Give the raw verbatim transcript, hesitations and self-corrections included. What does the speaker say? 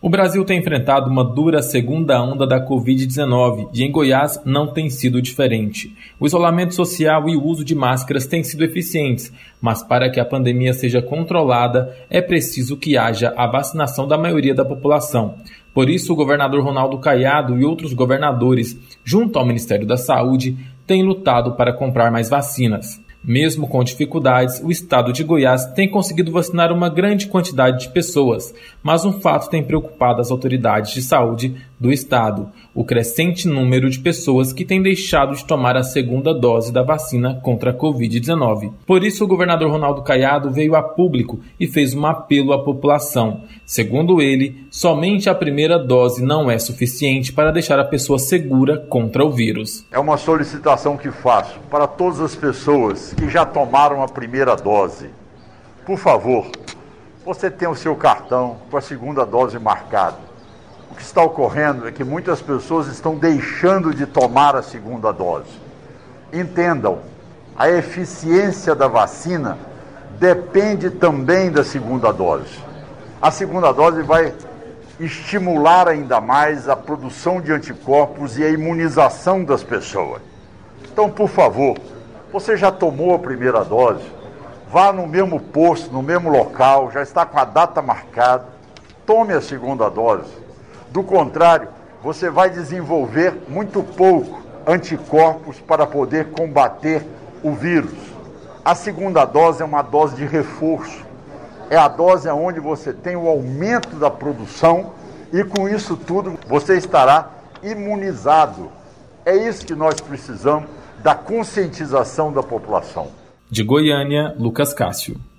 O Brasil tem enfrentado uma dura segunda onda da covid dezenove e em Goiás não tem sido diferente. O isolamento social e o uso de máscaras têm sido eficientes, mas para que a pandemia seja controlada é preciso que haja a vacinação da maioria da população. Por isso, o governador Ronaldo Caiado e outros governadores, junto ao Ministério da Saúde, têm lutado para comprar mais vacinas. Mesmo com dificuldades, o estado de Goiás tem conseguido vacinar uma grande quantidade de pessoas, mas um fato tem preocupado as autoridades de saúde do estado: o crescente número de pessoas que têm deixado de tomar a segunda dose da vacina contra a covid dezenove. Por isso, o governador Ronaldo Caiado veio a público e fez um apelo à população. Segundo ele, somente a primeira dose não é suficiente para deixar a pessoa segura contra o vírus. É uma solicitação que faço para todas as pessoas que já tomaram a primeira dose. Por favor, você tem o seu cartão com a segunda dose marcado. O que está ocorrendo é que muitas pessoas estão deixando de tomar a segunda dose. Entendam, a eficiência da vacina depende também da segunda dose. A segunda dose vai estimular ainda mais a produção de anticorpos e a imunização das pessoas. Então, por favor, você já tomou a primeira dose, vá no mesmo posto, no mesmo local, já está com a data marcada, tome a segunda dose. Do contrário, você vai desenvolver muito pouco anticorpos para poder combater o vírus. A segunda dose é uma dose de reforço. É a dose onde você tem o aumento da produção e com isso tudo você estará imunizado. É isso que nós precisamos, da conscientização da população. De Goiânia, Lucas Cássio.